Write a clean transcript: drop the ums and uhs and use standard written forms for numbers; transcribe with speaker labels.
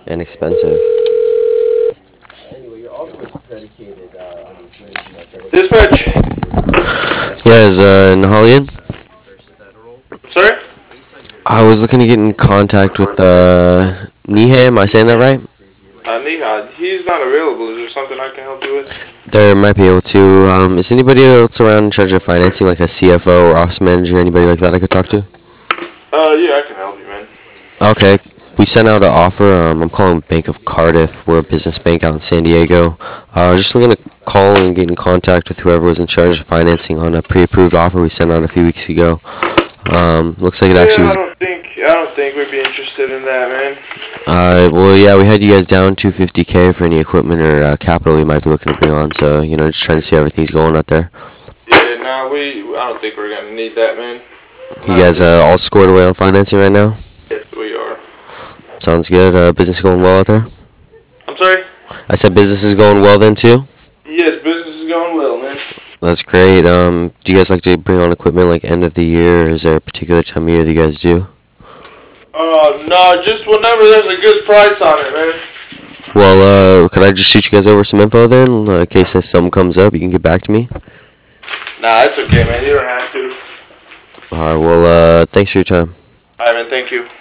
Speaker 1: and expensive.
Speaker 2: Dispatch.
Speaker 1: Yeah, is Nahalian?
Speaker 2: Sorry?
Speaker 1: I was looking to get in contact with Niham. Am I saying that right?
Speaker 2: Nihad. He's not available. Is there something I can help you with?
Speaker 1: There might be able to. Is anybody else around in charge of financing, like a CFO or office manager, anybody like that I could talk to?
Speaker 2: Yeah, I can help you, man.
Speaker 1: Okay. We sent out an offer. I'm calling Bank of Cardiff. We're a business bank out in San Diego. Just looking to call and get in contact with whoever was in charge of financing on a pre-approved offer we sent out a few weeks ago. Looks like it
Speaker 2: Yeah,
Speaker 1: actually was.
Speaker 2: I don't think we'd be interested in that, man.
Speaker 1: Well, yeah, we had you guys down 250K for any equipment or capital we might be looking to bring on. So, just trying to see how everything's going out there.
Speaker 2: Yeah, nah, I don't think we're gonna need that, man.
Speaker 1: You
Speaker 2: Not at
Speaker 1: guys
Speaker 2: this
Speaker 1: all squared away on financing right now?
Speaker 2: Yes, we are.
Speaker 1: Sounds good. Business going well out there?
Speaker 2: I'm sorry?
Speaker 1: I said business is going well then too?
Speaker 2: Yes, business is going well, man.
Speaker 1: That's great. Do you guys like to bring on equipment like end of the year? Or is there a particular time of year that you guys do?
Speaker 2: No, just whenever there's a good price on it, man.
Speaker 1: Well, could I just shoot you guys over some info then? In case something comes up, you can get back to me.
Speaker 2: Nah, it's okay, man. You don't have to.
Speaker 1: Alright, thanks for your time.
Speaker 2: Alright, man. Thank you.